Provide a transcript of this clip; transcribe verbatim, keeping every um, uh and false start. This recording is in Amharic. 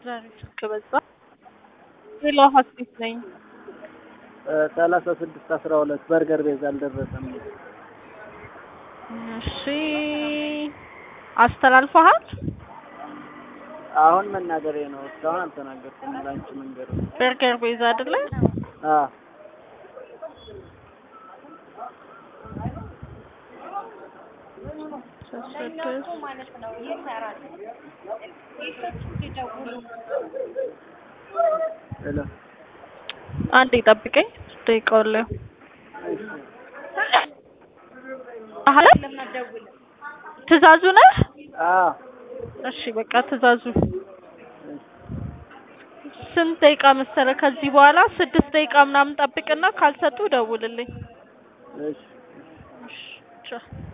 ዛሬ ስልክ በዛ ሌላ ሀሴት ነኝ ሰላሳ ስድስት አስራ ሁለት በርገር ቤዝ አልደረሰም። እሺ አስተላልፈሃል? አሁን መናገሬ ነው። እስካሁን አልተናገርኩም። ላንቺ መንገር ነው። በርገር ቤዝ አይደለ? አዎ ማለት ነው ይሰራል። ሄሎ አንዴ ጠብቀኝ ደቂቃውለው አሃ ትእዛዙ ነህ? አዎ እሺ በቃ ትእዛዙ ስንት ደቂቃ መሰለህ? ከዚህ በኋላ ስድስት ደቂቃ ምናምን ጠብቅና ካልሰጡ ደውልልኝ። እሺ እሺ ቻው